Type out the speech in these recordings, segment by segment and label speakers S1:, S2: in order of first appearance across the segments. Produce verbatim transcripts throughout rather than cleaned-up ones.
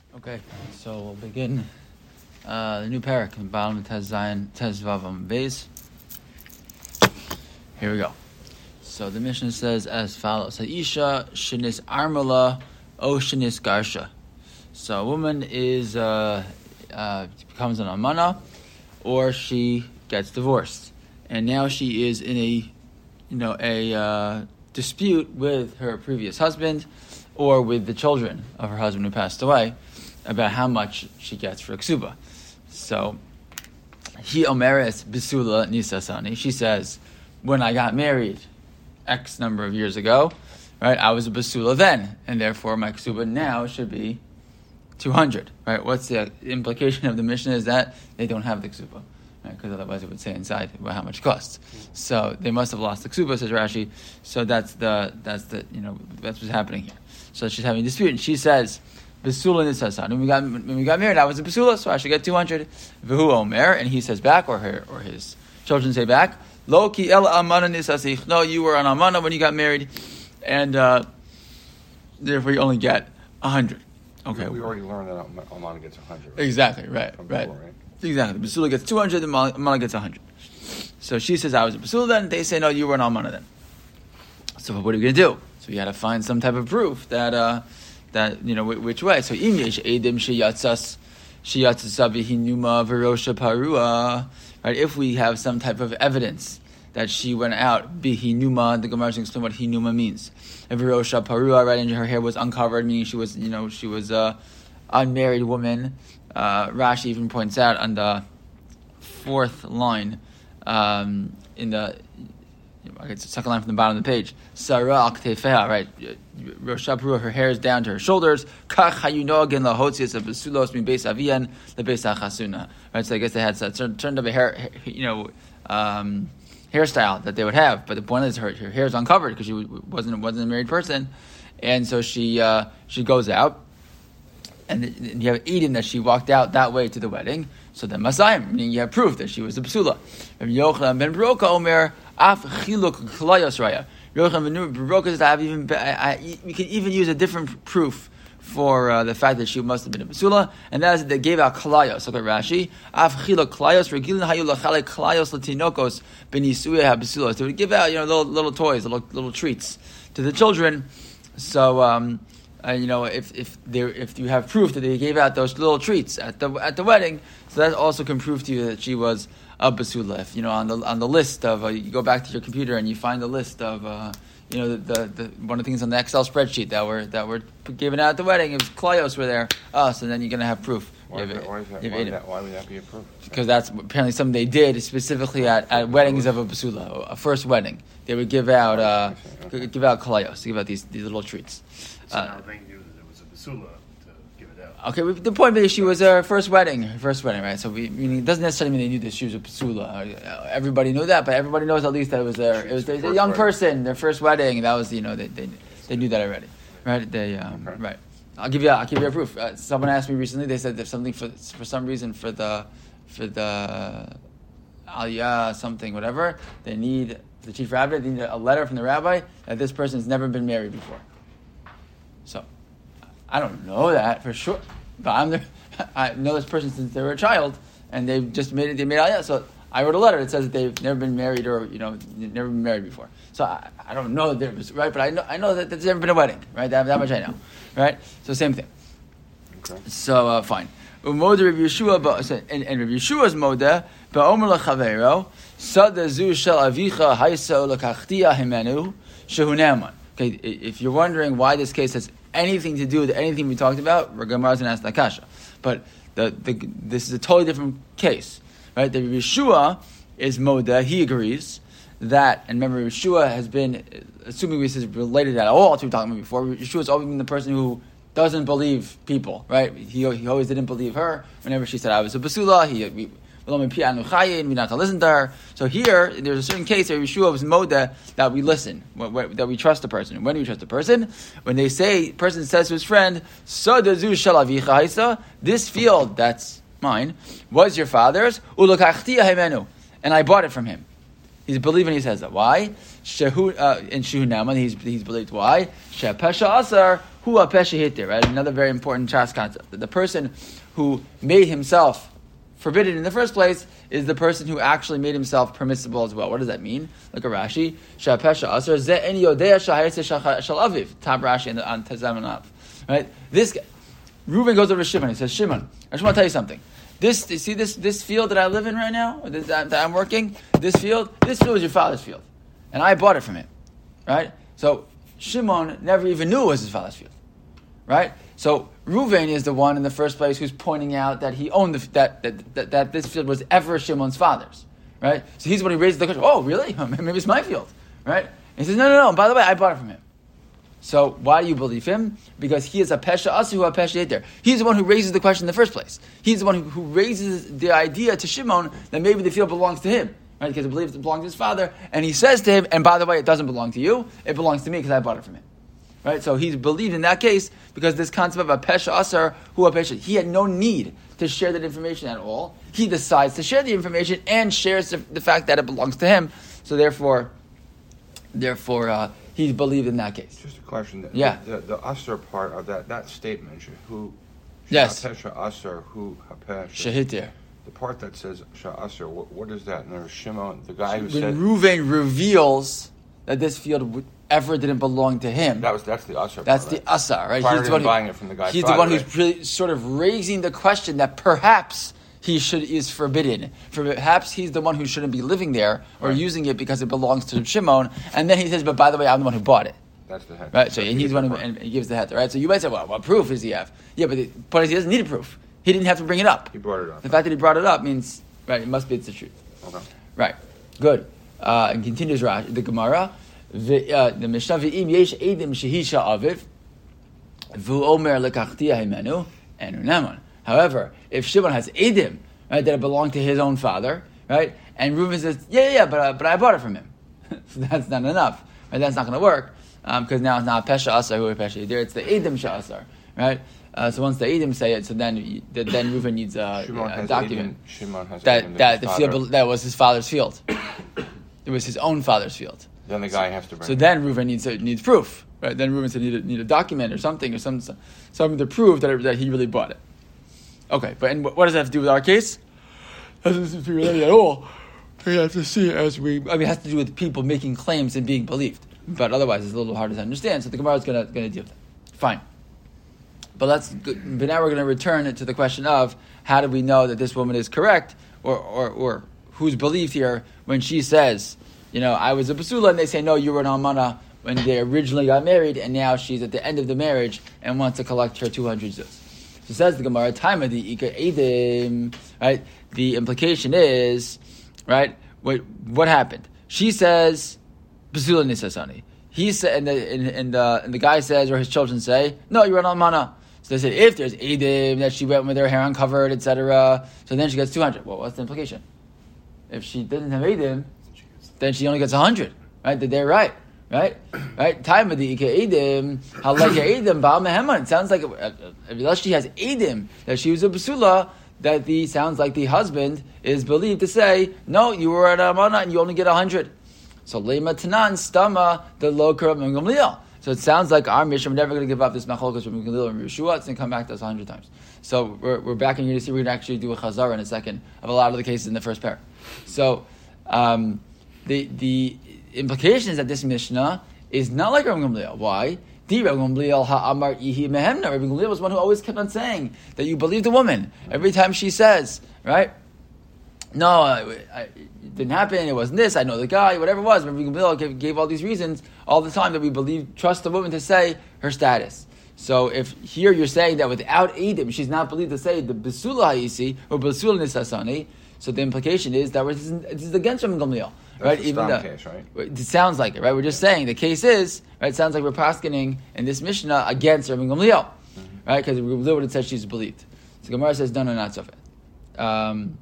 S1: Okay, so we'll begin uh, the new parak in bottom of Tez Zayin, Tez Vavam Beis. Here we go. So the Mishnah says as follows: Isha shenis armala o shenis garsha. So a woman is uh, uh, becomes an almana, or she gets divorced, and now she is in a you know a uh, dispute with her previous husband, or with the children of her husband who passed away, about how much she gets for ksuba. So, he omeres bisula nisasani. She says, when I got married X number of years ago, right, I was a basula then, and therefore my ksuba now should be two hundred, right? What's the implication of the Mishnah is that they don't have the ksuba, right? Because otherwise it would say inside about how much it costs. So they must have lost the ksuba, says Rashi. So that's the, that's the, you know, that's what's happening here. So she's having a dispute, and she says, Basula nisasan. When we got when we got married, I was a basula, so I should get two hundred. V'hu omer, and he says back, or her or his children say back, Lo ki el amana nisasich. No, you were an amana when you got married, and uh, therefore you only get a hundred. Okay,
S2: we already learned that amana gets a hundred.
S1: Right? Exactly, right, From right. Before, right, exactly. Basula gets two hundred, the amana gets a hundred. So she says I was a basula then. They say no, you were an amana then. So what are we going to do? So you had to find some type of proof that. Uh, That you know which way. So im yesh edim sheyatzas sheyatzas vihinuma verosha parua. Right, if we have some type of evidence that she went out bihinuma, the Gemara is explain what hinuma means. And verosha parua, right, and her hair was uncovered, meaning she was you know she was a unmarried woman. Uh, Rashi even points out on the fourth line um, in the. Okay, it's the second line from the bottom of the page. Sarah al ktefeha, right? Rosh Hashanah, her hair is down to her shoulders. Kach hayunogin lahotzias of besulos min beis avian lebeis hachasuna. Right, so I guess they had a certain of a hair, you know, um, hairstyle that they would have. But the point is, her, her hair is uncovered because she wasn't wasn't a married person, and so she uh, she goes out, and you have Eden that she walked out that way to the wedding. So then Masayim, meaning you have proof that she was a basula. Yochanan ben Baroka Omer. Af chiluk klayos raya. Yochanan ben Baroka says I have even I, I, we can even use a different proof for uh, the fact that she must have been a basula, and that is that they gave out klayos. Look at Rashi. Af chiluk klayos regilin hayu lachale klayos latinokos benisuye habasulos. They would give out you know little little toys, little little treats to the children. So. Um, Uh, you know, if if there if you have proof that they gave out those little treats at the at the wedding, so that also can prove to you that she was a basula. If, you know, on the on the list of uh, you go back to your computer and you find the list of uh, you know the, the, the one of the things on the Excel spreadsheet that were that were given out at the wedding. It was klayos were there. Oh, so then you're going to have proof.
S2: Why,
S1: have,
S2: that, why, is that, why, that, why would that be a proof?
S1: Because that's apparently something they did specifically at, at weddings of a basula, a first wedding. They would give out uh, okay. give out klayos, give out these these little treats.
S3: So uh, now they knew that it was a basula to give it out.
S1: Okay, the point is she was her first wedding, her first wedding, right? So we, meaning it doesn't necessarily mean they knew that she was a basula. Everybody knew that, but everybody knows at least that it was their, it was their, a young person, their first wedding. That was, you know, they they, they knew that already, right? They um, okay. Right. I'll give you, I'll give you a proof. Uh, someone asked me recently. They said there's something for for some reason for the for the aliyah something whatever. They need the chief rabbi. They need a letter from the rabbi that this person has never been married before. So, I don't know that for sure, but I'm there. I know this person since they were a child, and they've just made it. They made aliyah. So I wrote a letter that says that they've never been married, or you know, never been married before. So I, I don't know that there's right, but I know I know that there's never been a wedding, right? That, that much I know, right? So same thing.
S2: Okay.
S1: So uh, fine. Umoda Rav Yeshua, and, and Rav Yeshua's moda ba'omer lechavero sada zu shel avicha haisa lekachtia himenu shehunaman. Okay, if you're wondering why this case has anything to do with anything we talked about, Gemara's going to ask the kasha. But the, the, this is a totally different case, right? The Yeshua is moda. He agrees that, and remember, Yeshua has been, assuming this is related at all to what we were talking about before, Yeshua has always been the person who doesn't believe people, right? He he always didn't believe her. Whenever she said, I was a basula, he, we, we're not to listen to her. So here, there's a certain case where Yeshua was moda that we listen, that we trust the person. And when do we trust the person? When they say, person says to his friend, this field, that's mine, was your father's, and I bought it from him. He's believing he says that. Why? Shehu, uh, in Shehu Naman, he's, he's believed why? Shepesha Asar, Hu hapesha hitir, right? Another very important Shas concept. That the person who made himself forbidden in the first place is the person who actually made himself permissible as well. What does that mean? Look at Rashi. Shapesha asar ze en yodea shahayse shal aviv. Tab Rashi on Tezam Av. Right? This guy, Reuven goes over to Shimon. He says, Shimon, I just want to tell you something. This, you see this this field that I live in right now, or this, that, that I'm working. This field, this field is your father's field, and I bought it from him. Right? So Shimon never even knew it was his father's field. Right? So Reuven is the one in the first place who's pointing out that he owned the, that, that, that that this field was ever Shimon's father's, right? So he's the one who raises the question. Oh, really? Maybe it's my field, right? And he says, no, no, no. By the way, I bought it from him. So why do you believe him? Because he is a pesha asu who a pesha hitir. He's the one who raises the question in the first place. He's the one who, who raises the idea to Shimon that maybe the field belongs to him, right? Because he believes it belongs to his father, and he says to him, and by the way, it doesn't belong to you. It belongs to me because I bought it from him. Right, so he's believed in that case because this concept of a pesha asar who a pesha, he had no need to share that information at all. He decides to share the information and shares the, the fact that it belongs to him. So therefore, therefore, uh, he's believed in that case.
S2: Just a question. The,
S1: yeah.
S2: The, the asar part of that that statement, who,
S1: yes,
S2: pesha asar who pesha
S1: shahitir.
S2: The part that says sha asar, what, what is that? And there's Shimon, the guy who
S1: when
S2: said
S1: Reuven reveals that this field would, ever didn't belong to him.
S2: That was that's the asar.
S1: That's
S2: part,
S1: the asar, right?
S2: Prior
S1: he's
S2: to
S1: the one
S2: buying
S1: who,
S2: it from the guy's
S1: He's
S2: father,
S1: the one
S2: right?
S1: who's really sort of raising the question that perhaps he should is forbidden. Perhaps he's the one who shouldn't be living there or
S2: right.
S1: using it because it belongs to Shimon. And then he says, "But by the way, I'm the one who bought it."
S2: That's the head.
S1: Right. So and he's the one who and he gives the head. Right. So you might say, "Well, what proof does he have?" Yeah, but the point is, he doesn't need a proof. He didn't have to bring it up.
S2: He brought it up.
S1: The fact that he brought it up means right. It must be it's the truth.
S2: Okay.
S1: Right. Good. Uh, and continues Rashi, the Gemara. The, uh, the Mishnah V'im yesh edim shehisha aviv v'u omer lekachtia himenu enu naman. However, if Shimon has edim, right, that it belonged to his own father, right, and Reuben says, yeah, yeah, yeah, but uh, but I bought it from him, so that's not enough, right? That's not going to work because um, now it's not pesha asar who pesha hitir, it's the edim shasar, right? Uh, so once the edim say it, so then then Reuben needs a, a document
S2: Shimon
S1: that that the field that was his father's field. It was his own father's field.
S2: Then the guy has to bring.
S1: So
S2: it.
S1: then Reuven needs a, needs proof, right? Then Reuven said need a, need a document or something or some something to prove that it, that he really bought it. Okay, but and what does that have to do with our case? Doesn't seem to be related at all. We have to see as we. I mean, it has to do with people making claims and being believed, but otherwise it's a little harder to understand. So the Gemara is going to going to deal with it. Fine, but let's. But now we're going to return to the question of how do we know that this woman is correct, or or or who's believed here when she says, you know, I was a basula, and they say, no, you were an almana when they originally got married, and now she's at the end of the marriage and wants to collect her two hundred zuz. So says the Gemara, time of the Ika Edim, right? The implication is, right, what, what happened? She says, basula nisasani. He said, and the, and, and, the, and the guy says, or his children say, no, you're an almana. So they said, if there's Edim, that she went with her hair uncovered, et cetera, so then she gets two hundred. Well, what's the implication? If she didn't have Edim, then she only gets one hundred, right? They're right, right? Right? Time of the Ika Edim, Halakha Edim, Baal Meheman. It sounds like, uh, unless she has Edim, that she was a basula, that the, sounds like the husband is believed to say, no, you were at Amana and you only get one hundred. So, Lema Tanan, Stama, the Lokar of Gamliel. So it sounds like our mission, we're never going to give up this Machlokas from Gamliel and Yeshua. It's going to come back to us one hundred times. So we're, we're back in here to see, we're going to actually do a chazara in a second of a lot of the cases in the first pair. So, um, The the implication is that this Mishnah is not like Rabbi Gamliel. Why? The Rabbi Gamliel ha'amar ihi mehemna. Rabbi Gamliel was one who always kept on saying that you believe the woman every time she says, right? No, I, I, it didn't happen. It wasn't this. I know the guy. Whatever it was. Rabbi Gamliel gave, gave all these reasons all the time that we believe, trust the woman to say her status. So if here you're saying that without Edim, she's not believed to say the Besula Ha'isi or Besula Nisasani, so the implication is that this is, this is against Rabbi Gamliel.
S2: That's
S1: right?
S2: the
S1: Even though,
S2: case, right?
S1: It sounds like it, right? We're just saying the case is, right? It sounds like we're paskening in this Mishnah against Rabbi Gamliel, mm-hmm. right? Because Rabbi Gamliel would have said she's believed. So Gemara says, no, no, not so bad. Um,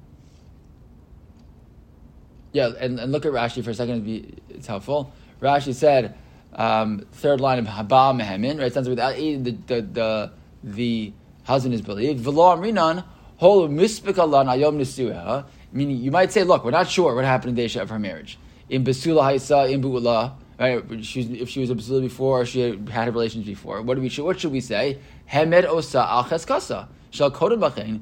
S1: yeah, and, and look at Rashi for a second, it'd be, it's helpful. Rashi said, um, third line of Haba Mehemin, right? It sounds like without the, the, the, the husband is believed. V'lo amrinan, hol mispika lan ayom nisuha. Meaning, you might say, look, we're not sure what happened in the day of her marriage. In Besula Haisa, in Bu'ula, right? She, if she was a basula before, or she had, had relations before. What do we? What should we say? Hemed osa al cheskasa. Right?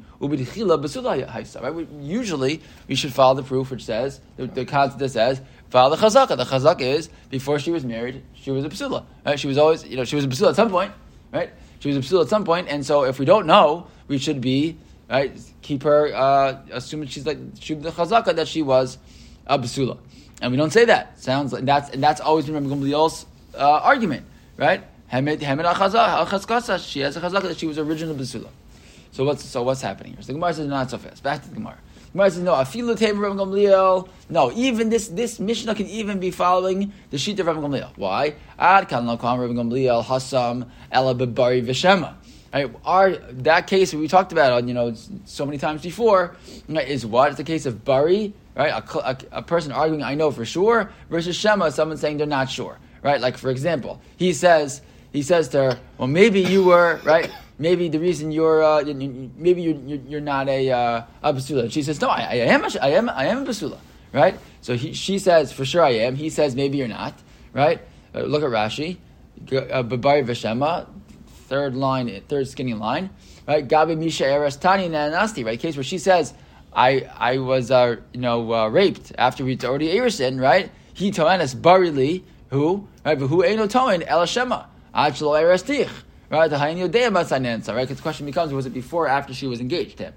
S1: We, usually, we should follow the proof which says, the, the concept that says, follow the chazaka. The chazaka is, before she was married, she was a basula. Right? She was always, you know, she was a basula at some point, right? She was a basula at some point, and so if we don't know, we should be, right, keep her, uh, assuming she's like, she the chazaka that she was a basula. And we don't say that. Sounds like, that's, and that's always been Rabbi Gamliel's uh, argument, right? Hemed al chazaka, she has a chazaka that she was original basula. So what's so what's happening here? So the Gemara says not so fast. Back to the Gemara. The Gemara says no. Afilu teiv Rabbi Gamliel. No, even this this Mishnah can even be following the sheet of Rabbi Gamliel. Why? Ad kan lakam Rabbi Gamliel hasam ela bebari v'shema. Right? Our that case we talked about on you know so many times before right, is what? It's a case of bari, right? A, a, a person arguing I know for sure versus shema, someone saying they're not sure, right? Like for example, he says he says to her, well maybe you were right. Maybe the reason you're, uh, maybe you're, you're, you're not a, uh, a basula. She says, no, I, I am, a, I am, I am a basula, right? So he, she says, for sure I am. He says, maybe you're not, right? Uh, look at Rashi, Babari Veshema, third line, third skinny line, right? Gabi Misha Eres Tani Nanasti, right? Case where she says, I, I was, uh, you know, uh, raped after we'd already Erisin, right? He toanis barili, who, right? But who ain't no toan El Shema, Achlo Eres Tich. Right, the Hayin Yodea Masanensa, right? Because the question becomes, was it before or after she was engaged to him?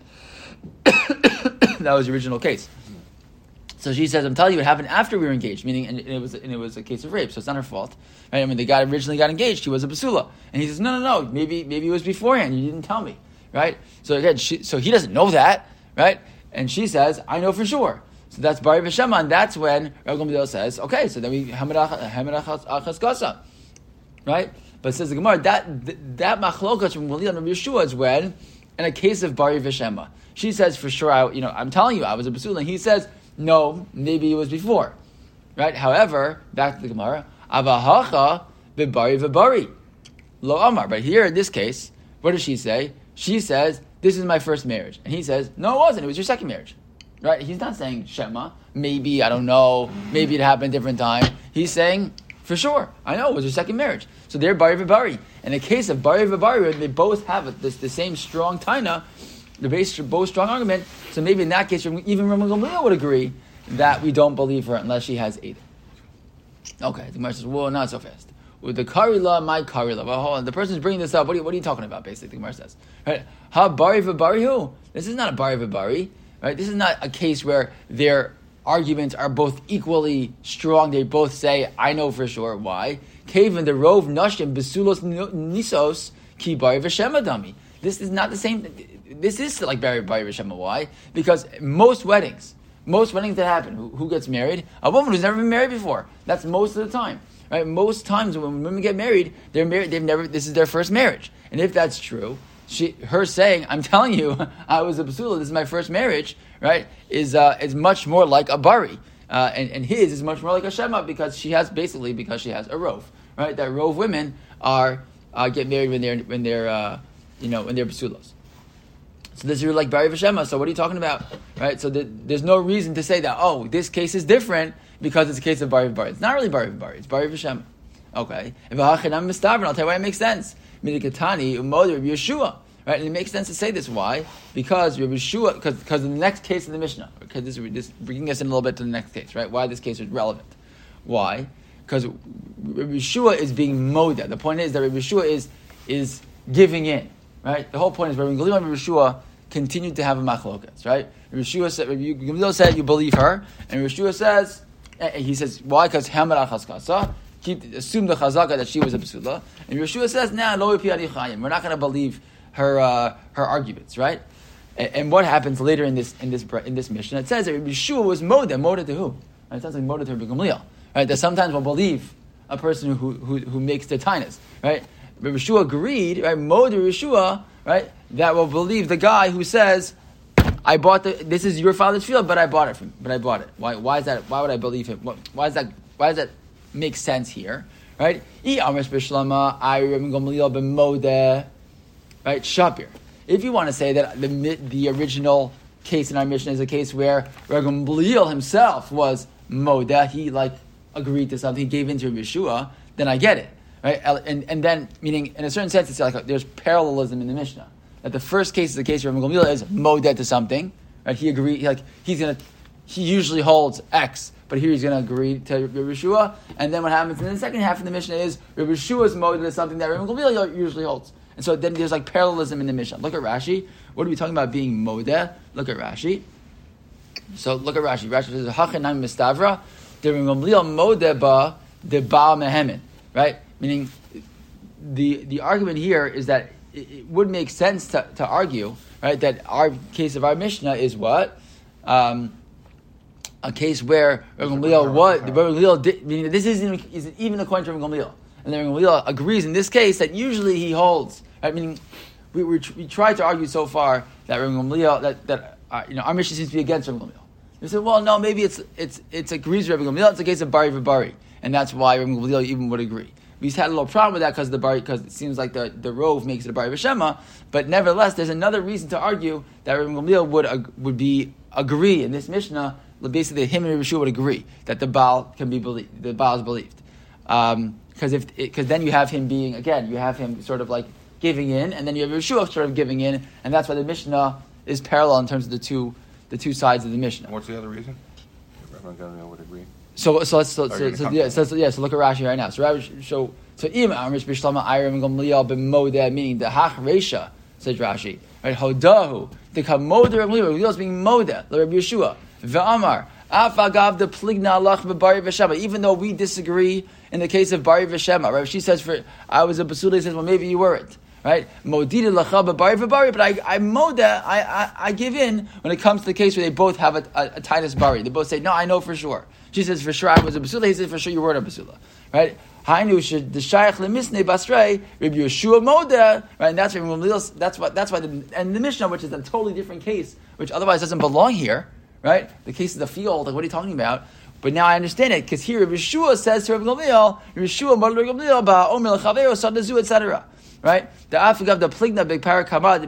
S1: That was the original case. So she says, I'm telling you, it happened after we were engaged, meaning, and it was and it was a case of rape, so it's not her fault. Right? I mean, they got originally got engaged, she was a basula. And he says, no, no, no, maybe maybe it was beforehand, you didn't tell me. Right? So again, she, so he doesn't know that, right? And she says, I know for sure. So that's Bari V'Shema, and that's when Rabbi Gamliel says, okay, so then we, Hamed Achas right? But says the Gemara, that that machlokas from Gamliel and Rabbi Yeshua is when, in a case of Bari V'Shema, she says for sure, I, you know, I'm telling you, I was a basula, and he says, no, maybe it was before, right? However, back to the Gemara, avahacha bebari v'bari lo amar. But here in this case, what does she say? She says, this is my first marriage, and he says, no, it wasn't. It was your second marriage, right? He's not saying Shema, maybe I don't know, maybe it happened a different time. He's saying, for sure, I know it was your second marriage. So they're bari v'bari. In the case of bari v'bari, they both have this the same strong taina, the base both strong argument. So maybe in that case, even Rabbi Gamliel would agree that we don't believe her unless she has eight. Okay, the Gemara says, well, not so fast. With the karila, my karila. Well, hold on. The person's bringing this up. What are you, what are you talking about? Basically, the Gemara says, right? Ha bari v'bari who? This is not a bari v'bari, right? This is not a case where they're arguments are both equally strong. They both say, I know for sure. Why? Kaven the rov nashim besulos nisos ki bari v'shema dami. This is not the same. This is like bari bari v'shema. Why? Because most weddings, most weddings that happen, who, who gets married? A woman who's never been married before. That's most of the time. Right? Most times when women get married, they're married. They've never. This is their first marriage. And if that's true, she, her saying, "I'm telling you, I was a basula. This is my first marriage." Right? Is uh, is much more like a bari, uh, and and his is much more like a shema because she has basically because she has a rov. Right? That rov women are uh, get married when they're when they're uh, you know when they're basulos. So this is like bari v'shema. So what are you talking about? Right? So the, there's no reason to say that. Oh, this case is different because it's a case of bari v'bari. It's not really bari v'bari. It's bari v'shema. Okay. If I'll tell you why it makes sense. Midikatani umoder Yeshua. Right, and it makes sense to say this. Why? Because Rabbi Yeshua, because because in the next case in the Mishnah, because this this bringing us in a little bit to the next case, right? Why this case is relevant? Why? Because Rabbi Yeshua is being moda. The point is that Rabbi Yeshua is is giving in. Right. The whole point is Rabbi Gamliel and Rabbi Yeshua continued to have a machlokas. Right. Rabbi Yeshua said, Rabbi Gamliel said, you believe her, and Rabbi Yeshua says, he says, why? Because Hamed Achas Kasa. Assume the chazaka that she was a basula, and Rabbi Yeshua says, nah, lo pi chayim. We're not going to believe her uh, her arguments, right? And, and what happens later in this in this in this mission? It says that Rabbi Yeshua was moda, moda to who? Right? It sounds like moda to Rabbi Gamliel, right? That sometimes we'll believe a person who who, who makes the tainas, right? Rabbi Yeshua agreed, right? Moda Yeshua, right? That will believe the guy who says, "I bought the this is your father's field, but I bought it from, but I bought it." Why? Why is that? Why would I believe him? What, why is that? Why does that make sense here? Right? I Amish Bishlama, I Rabbi Gamliel ben moda. Right, Shapir. If you want to say that the the original case in our mission is a case where Rabbi Gamliel himself was moda, he like agreed to something, he gave in to Rabbi Yeshua, then I get it, right? And and then, meaning, in a certain sense, it's like a, there's parallelism in the Mishnah. That the first case is the case where Rabbi Gamliel is modeh to something, right? He agreed, like, he's going to, he usually holds X, but here he's going to agree to Rabbi Yeshua, and then what happens in the second half of the Mishnah is Rabbi Yeshua's modeh to something that Rabbi Gamliel usually holds. And so then there's like parallelism in the Mishnah. Look at Rashi. What are we talking about being modeh? Look at Rashi. So look at Rashi. Rashi says, "Hachanam mistavra, the Gamliel modeh ba the baal mehemen." Right? Meaning, the the argument here is that it, it would make sense to, to argue, right, that our case of our Mishnah is what um, a case where Rabbi Gamliel was Rabbi Gamliel did, meaning this isn't even, isn't even according to Rabbi Gamliel, and then Rabbi Gamliel agrees in this case that usually he holds. Right? Meaning, we we, we tried to argue so far that Rabbi Gamliel that that uh, you know our Mishnah seems to be against Rabbi Gamliel. We said, well, no, maybe it's it's it's agrees with Rabbi Gamliel. It's a case of bari v'bari, and that's why Rabbi Gamliel even would agree. We had a little problem with that because the bari because it seems like the, the rove makes it a bari v'shema, but nevertheless, there's another reason to argue that Rabbi Gamliel would uh, would be agree in this Mishnah. Basically, him and Rabbi Yeshua would agree that the Baal can be believed. The Baal is believed because um, if because then you have him being again you have him sort of like giving in, and then you have Yeshua sort of giving in, and that's why the Mishnah is parallel in terms of the two the two sides of the Mishnah.
S2: What's the other reason? Rabbi Gamliel would agree.
S1: So so let's so, so, so, yeah, so, so yeah so look at Rashi right now. So Rashi, so so im Amish Bishlama Iram Gamliel b'modeh, meaning the hach reisha, says Rashi, right? Hodahu the kamodeh Rabbi Gamliel is being modeh Rabbi Yeshua ve'amar afagav the pligna alach b'bari v'shema. Even though we disagree in the case of bari v'shema, right? She says for I was a basula, he says well maybe you weren't. Right, modida lacha b'bari v'bari, but I I modeh I, I I give in when it comes to the case where they both have a, a, a tinus bari. They both say no, I know for sure. She says for sure I was a basula. He says for sure you weren't a basula. Right? Hainu should the shaykh lemisnei basrei Rabbi Yeshua modeh. Right, and that's what that's what that's why the, and the Mishnah, which is a totally different case, which otherwise doesn't belong here. Right, the case of the field. Like what are you talking about? But now I understand it because here Rabbi Yeshua says to Rabbi Gamliel, Rabbi Yeshua modeh Rabbi Gamliel ba omer lechavero sadazu et cetera. Right? The afagav the pligna big parakamad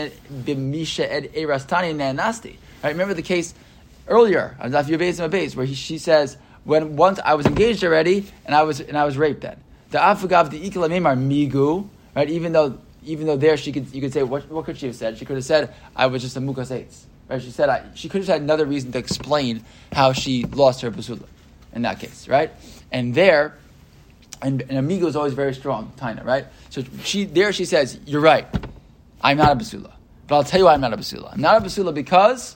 S1: b'misha ed erastani nanasti. Right? Remember the case earlier on Daf Yubeiz and Abeiz where he, she says when once I was engaged already and I was and I was raped then. The afagav the ikla memar migu. Right? Even though even though there she could you could say what what could she have said? She could have said I was just a mukas eitz. Right? She said I, she could have had another reason to explain how she lost her basula in that case. Right? And there. And, and amigo is always very strong, Taina, right? So she there she says, you're right, I'm not a basula. But I'll tell you why I'm not a basula. I'm not a basula because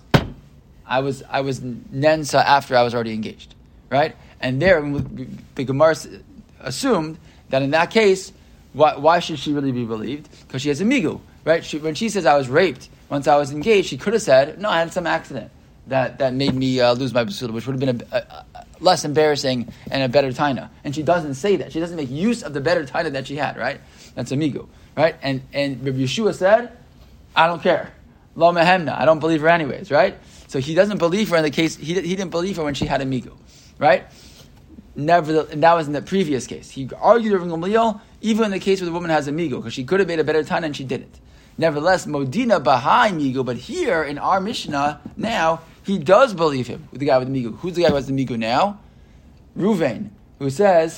S1: I was I was nensa after I was already engaged, right? And there the Gemara assumed that in that case, why, why should she really be believed? Because she has amigo, right? She, when she says I was raped once I was engaged, she could have said, no, I had some accident that, that made me uh, lose my basula, which would have been a, a, a less embarrassing and a better taina. And she doesn't say that. She doesn't make use of the better taina that she had, right? That's amigo, right? And and Rabbi Yeshua said, I don't care. Lo mehemna. I don't believe her anyways, right? So he doesn't believe her in the case, he, he didn't believe her when she had amigo, right? Never, and that was in the previous case. He argued with Gamliel, even in the case where the woman has amigo, because she could have made a better taina and she didn't. Nevertheless, Modina Bahai Migo, but here in our Mishnah, now, he does believe him, the guy with the Migo. Who's the guy who has the Migo now? Ruvain, who says,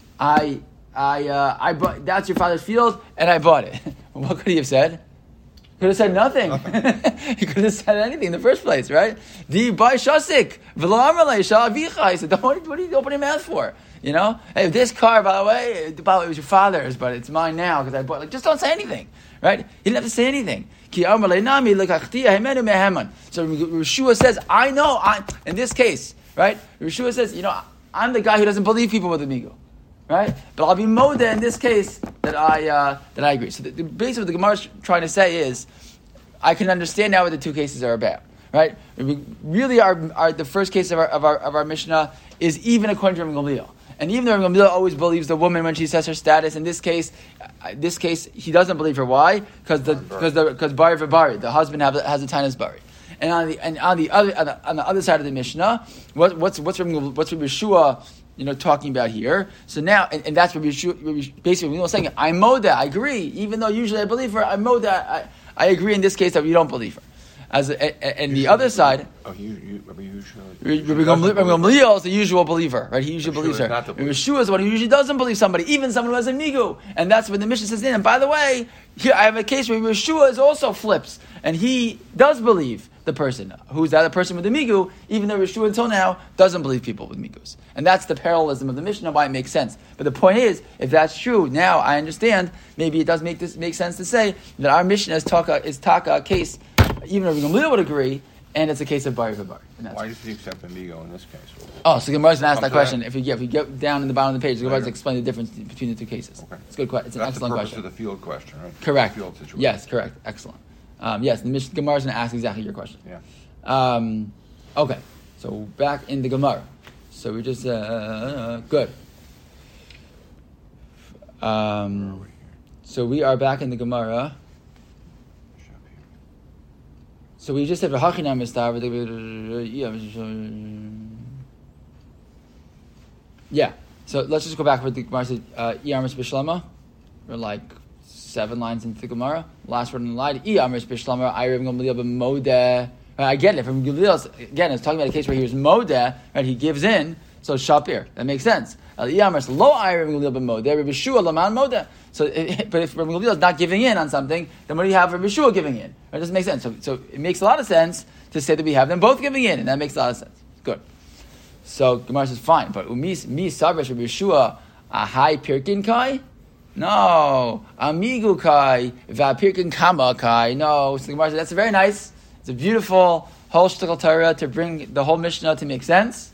S1: I, I, uh, I bought, that's your father's field, and I bought it. What could he have said? He could have said nothing. He could have said anything in the first place, right? Di buy shasik, v'lo amalei shalavicha. He said, what, what are you opening your mouth for? You know? Hey, this car, by the way, by the way, it was your father's, but it's mine now, because I bought it. Like, just don't say anything. Right? He didn't have to say anything. So Yeshua says, I know, I, in this case, right? Yeshua says, you know, I'm the guy who doesn't believe people with amigo. Right? But I'll be modeh in this case that I uh, that I agree. So the, the base of what the Gemara is trying to say is, I can understand now what the two cases are about. Right? We really, our, our the first case of our, of our of our Mishnah is even according to Rabbi Gamliel. And even though Rabbi Gamliel always believes the woman when she says her status, in this case, uh, this case he doesn't believe her. Why? Because the because the because bari for bari, the husband have, has a tinus bari. And on the and on the other on the, on the other side of the Mishnah, what, what's what's Rabbi, what's Rabbi Yeshua, you know, talking about here? So now, and, and that's Rabbi Yeshua, basically Rabbi Yeshua saying, I'm modeh, I agree, even though usually I believe her, I'm modeh, I, I agree in this case that you don't believe her. As a, a, and the other side,
S2: oh, you, you, Rabbi Yehoshua-
S1: Rabbi
S2: Yehoshua
S1: Gamliel
S2: doesn't
S1: Rabbi
S2: believe.
S1: Gamliel is the usual believer, right? He usually
S2: Yeshua
S1: believes
S2: is
S1: her.
S2: not the
S1: Rabbi
S2: believer.
S1: Yeshua is the one who usually doesn't believe somebody, even someone who has a migu, and that's when the Mishnah says in. And by the way, here I have a case where Yeshua is also flips, and he does believe the person who's the other person with the migu, even though Yeshua until now doesn't believe people with migus. And that's the parallelism of the Mishnah, why it makes sense. But the point is, if that's true, now I understand, maybe it does make this make sense to say that our Mishnah is taka, is taka a case, even if Gamliel would agree, and it's a case of bari v'bari.
S2: Why does he accept amigo in this case?
S1: Oh, so Gemara's going to ask
S2: Come
S1: that
S2: to
S1: question.
S2: that.
S1: If we get if we get down in the bottom of the page, Gemara's
S2: Later.
S1: explain the difference between the two cases.
S2: Okay.
S1: It's a good question. It's an
S2: That's
S1: excellent
S2: the purpose
S1: question.
S2: of the field question, right?
S1: Correct.
S2: The field situation.
S1: Yes, correct. Excellent. Um, yes, the Mish- Gemara's going to ask exactly your question.
S2: Yeah.
S1: Um, okay, so back in the Gemara. So we just uh, good. Um, so we are back in the Gemara. So we just said v'hachinam mistav. Yeah. So let's just go back with the Gemara said Iyarmis Bishlama. We're like seven lines into the Gemara. Last word in the line. Iyarmis Bishlama. Ayriv Gamliel b'modeh. I get it from Gamliel. Again, it's talking about a case where he was modeh, right? He gives in. So shapir. That makes sense. Iyarmis lo Ayriv Gamliel b'modeh. Rabbi Shua laman modeh. So, it, but if Rabbi Gamliel is not giving in on something, then what do you have Rabbi Shua giving in? It doesn't make sense. So, so it makes a lot of sense to say that we have them both giving in, and that makes a lot of sense. Good. So Gemara says, fine, but umis mi sabrash Rabbi Shua a high pirkin kai? No, amigu kai va pirkin kama kai. No. So Gemara says that's very nice. It's a beautiful whole shtickle Torah to bring the whole Mishnah to make sense.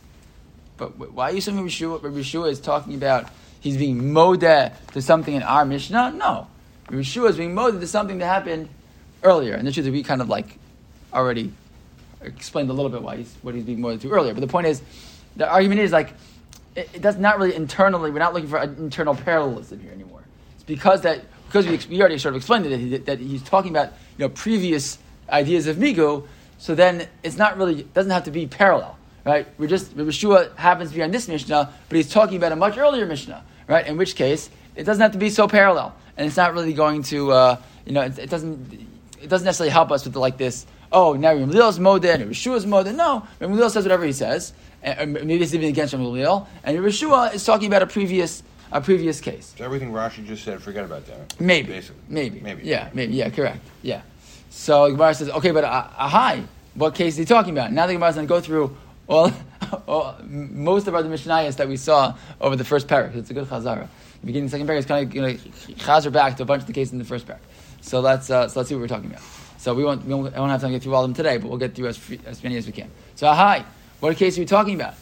S1: But why are you saying Rabbi Shua? Rabbi Shua is talking about he's being modeh to something in our Mishnah? No. Rabbi Shua is being modeh to something that happened earlier. And the truth is we kind of like already explained a little bit why he's what he's being modeh to earlier. But the point is, the argument is like, it, it does not really internally, we're not looking for an internal parallelism here anymore. It's because that, because we, we already sort of explained it, that, he, that he's talking about, you know, previous ideas of Migu, so then it's not really, it doesn't have to be parallel. Right, we're just Rabbi Shua happens to be on this Mishnah, but he's talking about a much earlier Mishnah. Right, in which case it doesn't have to be so parallel, and it's not really going to, uh, you know, it, it doesn't, it doesn't necessarily help us with the, like this. Oh, now Rabbi Gamliel's modeh and Rabbi Shua's modeh. No, Rabbi Gamliel says whatever he says, and maybe it's even against Rabbi Gamliel, and Rabbi Shua is talking about a previous, a previous case.
S2: So everything Rashi just said, forget about that.
S1: Maybe,
S2: Basically.
S1: maybe,
S2: Maybe.
S1: yeah, maybe, yeah, correct, yeah. So Gemara says, okay, but uh, uh, hi, what case is he talking about? Now the Gemara is going to go through. Well, well, most of our Mishnayos that we saw over the first parak. It's a good chazara. The beginning of the second parak is kind of going to chazer back to a bunch of the cases in the first parak. So let's uh, so let's see what we're talking about. So we won't we won't, I won't have time to get through all of them today, but we'll get through as free, as many as we can. So hi, what case are we talking about?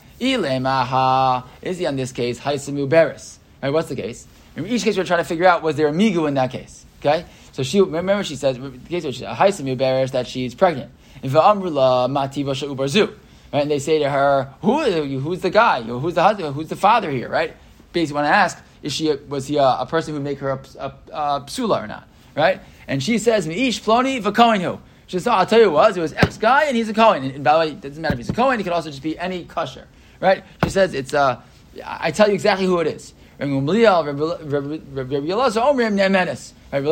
S1: Ilemaha is he on this case? Haisamu beres. Right? What's the case? In each case, we're trying to figure out was there a migu in that case. Okay, so she remember she says the case where she Haisamu beres that she's pregnant. In va'amrula mativa sha'ubarzu. Right? And they say to her, Who, who's the guy? Who's the husband? Who's the father here? Right? Basically want to ask, is she a, was he a, a person who would make her a, a, a psula or not? Right? And she says, Mi'ish ploni v'kohen hu. She says, oh, I'll tell you what, it was X guy and he's a Kohen. And, and by the way, it doesn't matter if he's a Kohen, he could also just be any kosher. Right? She says, it's uh, I tell you exactly who it is. Rabbi Gamliel, Rabbi Elazar, Omer, Nemenes. Rabbi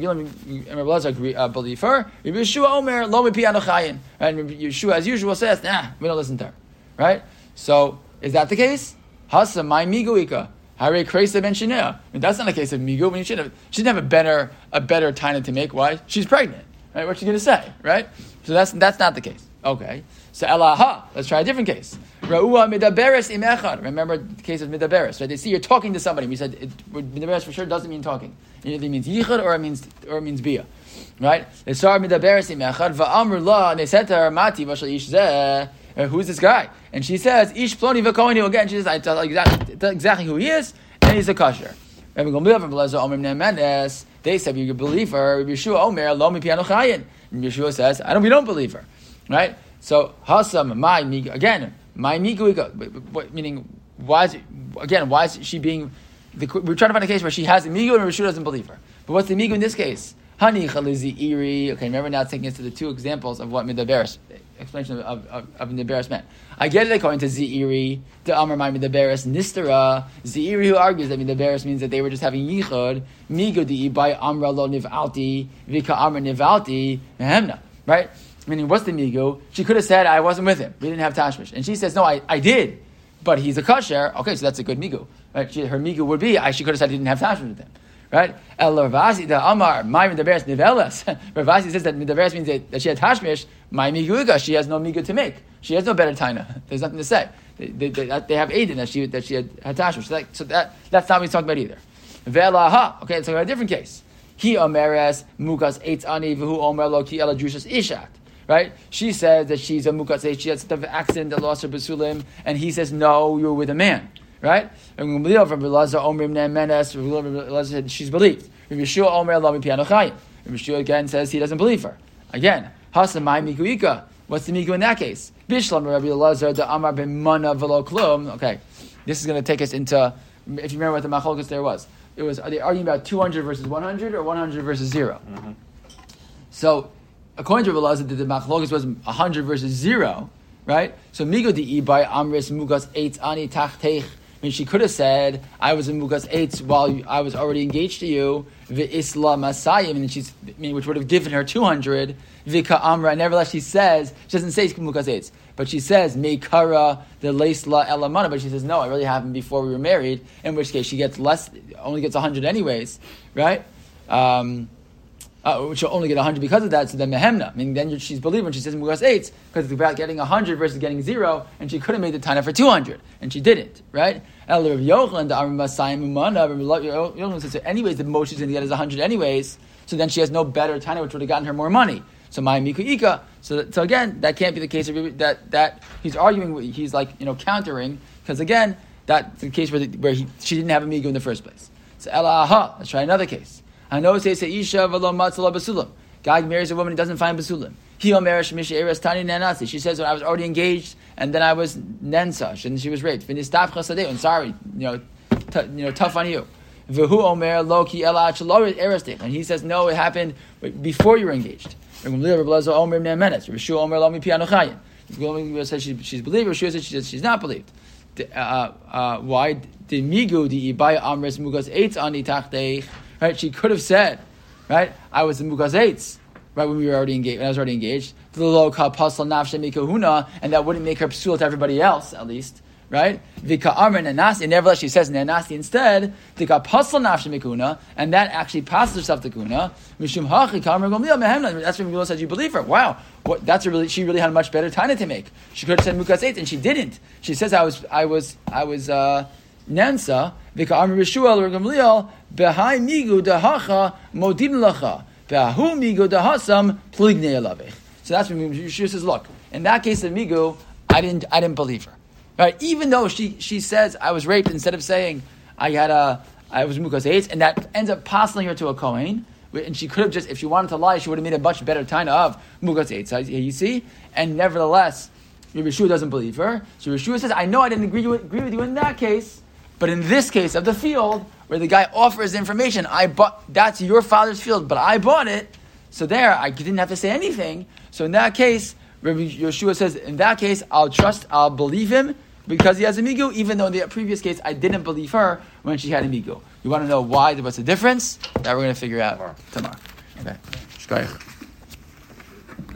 S1: Elazar agree, uh, believe her. Rabbi Yeshua, Omer, Lo Mipi Anochayin. And Rabbi Yeshua, as usual, says, nah, we don't listen to her. Right? So, is that the case? Hasa, my miguika. Hare Kresa ben Shinea. That's not a case of migu. When you should have, she didn't have a better, a better time to make. Why? She's pregnant. Right? What's she going to say? Right? So that's that's not the case. Okay. So elaha. Let's try a different case. Ra'ua midaberes imechad. Remember the case of midaberes. Right? They see you're talking to somebody. We said it, midaberes for sure doesn't mean talking. It either means yichud or it means or it means bia. Right? They saw midaberes imechad va'amr la. And they said to her, Mati v'shal ish zeh. Who's this guy? And she says, Ish ploni v'kohen. Again, she says, I tell exactly, tell exactly who he is, and he's a kosher. Rabbi Gamliel, Rabbi Elazar, Omer Nemenes. They said, you believe her. Rabbi Yeshua, Omer, Lo Mipi Anochayin. And Yeshua says, I don't, we don't believe her. Right? So, Hasam, my migu, again, my migu, meaning, why is it, again, why is she being, the, we're trying to find a case where she has a migu and Yeshua doesn't believe her. But what's the migu in this case? Hani chalizi iri. Okay, remember now taking us to the two examples of what midaberes, explanation of, of, of, of midaberes meant. I get it according to Zeiri, the Amar my midaberes nistera. Zeiri who argues that midaberes means that they were just having yichud, migudi by amra lo nivalti, vika amra nivalti, mehemna. Right? Meaning, what's the migu? She could have said, I wasn't with him. We didn't have tashmish. And she says, no, I, I did. But he's a kosher. Okay, so that's a good migu. Right? She, her migu would be, I, she could have said he didn't have tashmish with him. Right? El Ravasi, the Amar, my Midaberes Nivelas. Ravasi says that Midaberes means that, that she had tashmish. My miguiga, she has no migu to make. She has no better taina. There's nothing to say. They, they, they, they have Aiden that she that she had, had tashmish. So, that, so that, that's not what he's talking about either. Ve'elaha. Okay, let's talk about a different case. He omeres mukas eitz ani v'hu omer lo ki ela drushas ishat. Right? She says that she's a mukas eitz. She had some type of accident that lost her basulim, and he says, no, you were with a man. Right? And from Belazar Omrim Nemenes, she's believed. Yeshua Omer Lami Pianochayim. Yeshua again says he doesn't believe her. Again, Hasamai Mikuika. What's the migu in that case? Bishlam Rabbi Elazar the Amar ben Mana velo klum. Okay, this is going to take us into. If you remember what the machlokes there was, it was are they arguing about two hundred versus one hundred or one hundred versus zero? Mm-hmm. So, according to Rabbi Elazar, the machlokes was one hundred versus zero, right? So migu di ibai amris mugas eitz ani tachtech. I mean, she could have said, I was in Mukas Eitz while I was already engaged to you, V'isla Masayim, and she's, I mean, which would have given her two hundred, V'ka Amra, nevertheless she says, she doesn't say Mukas Eitz, but she says, Meikara, the Leisla Elamana, but she says, no, it really happened before we were married, in which case she gets less, only gets one hundred anyways, right? Um, uh, she'll only get one hundred because of that, so then Mehemna, I mean, then she's believing when she says Mugas Eitz, because it's about getting one hundred versus getting zero, and she could have made the Tana for two hundred, and she didn't, right? Anyways, the most she's going to get is one hundred anyways, so then she has no better Tana, which would have gotten her more money. So my Mikuika, so so again, that can't be the case of that, that he's arguing, he's like, you know, countering, because again, that's the case where, the, where he, she didn't have a Migu in the first place. So Elaha, let's try another case. I know it says Isha v'lo matzala basulam. Guy marries a woman and doesn't find basulam. He omerish misha eres tani nenasi. She says, well, I was already engaged and then I was nensa and she was raped. V'nistaf chasadeh. And sorry, you know, t- you know, tough on you. V'hu omer lo ki ela achalorit eres tich. And he says, no, it happened before you were engaged. Omer nemenes. Rishu omer lo mi pianochayim. Says she's believed. Rishu says she's not believed. Uh, uh, why did migu di ibaya amres mugas eitz ani tachtei? Right, she could have said, right, I was in Mugas Eitz, right, when we were already engaged, when I was already engaged, and that wouldn't make her psul to everybody else, at least, right? Vika Amr Nanasi, and nevertheless she says Nanasi instead, Vika Pasal Nafshe Mikuna, and that actually passes herself to Kuna. Mishum Hachi Kamar Gomil Mehemna. That's when Mila says you believe her. Wow, what, that's a really she really had a much better time to make. She could have said Mugas Eitz, and she didn't. She says I was I was I was uh, Nansa. Vika Amr Rishua or Gamliel. Behai migu dahacha modin lacha. Behu migu dahasam pligne alavich. So that's when Yeshua says, look, in that case of migu, I didn't, I didn't believe her, right? Even though she, she says I was raped, instead of saying I had a, I was mukas eitz, and that ends up passing her to a kohen, and she could have just, if she wanted to lie, she would have made a much better taina of mukas eitz. You see, and nevertheless, Yeshua doesn't believe her. So Yeshua says, I know I didn't agree with, agree with you in that case, but in this case of the field, where the guy offers information, I bought, that's your father's field, but I bought it. So there, I didn't have to say anything. So in that case, Rabbi Yeshua says, in that case, I'll trust, I'll believe him because he has a migu, even though in the previous case, I didn't believe her when she had a migu. You want to know why, what's the difference? That we're going to figure out tomorrow. Okay.